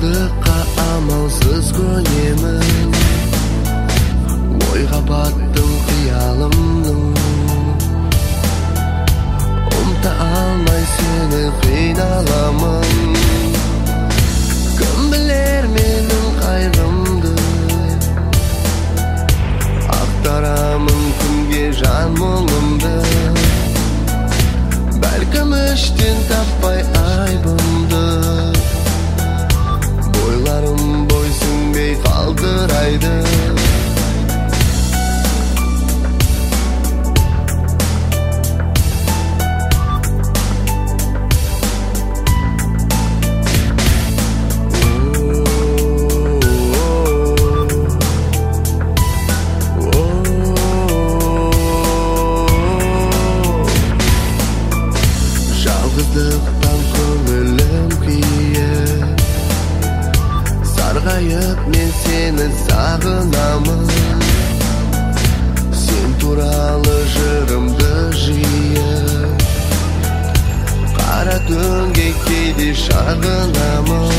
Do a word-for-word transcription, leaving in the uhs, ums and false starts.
жалғыздыққа амалсыз көнемін. Ойға баттым қиялымның, ұмыта алмай сені қиналамын. Кім білер менің қайғымды, ақтарамын күнге жан мұңымды. Бәлкім іштен таппай айбымды, бойларым бойсүнбей қалдырайды. Жалғыздықтан көңілім күйіп, сарғайып мен сені сағынамын. Сен туралы жырымды жиып, қара түнге кейде шағынамын.